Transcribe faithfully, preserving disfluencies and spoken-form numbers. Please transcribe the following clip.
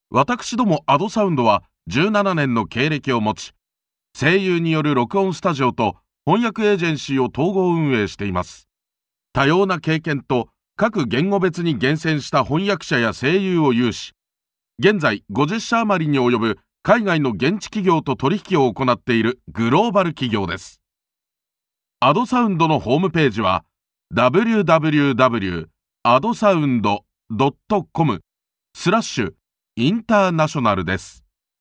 私どもアドサウンドはじゅうななねんの経歴を持ち、声優による録音スタジオと翻訳エージェンシーを統合運営しています。多様な経験と各言語別に厳選した翻訳者や声優を有し、現在ごじゅっしゃ余りに及ぶ海外の現地企業と取引を行っているグローバル企業です。アドサウンドのホームページは ダブリューダブリューダブリュードットアドサウンドドットコムスラッシュインターナショナルです。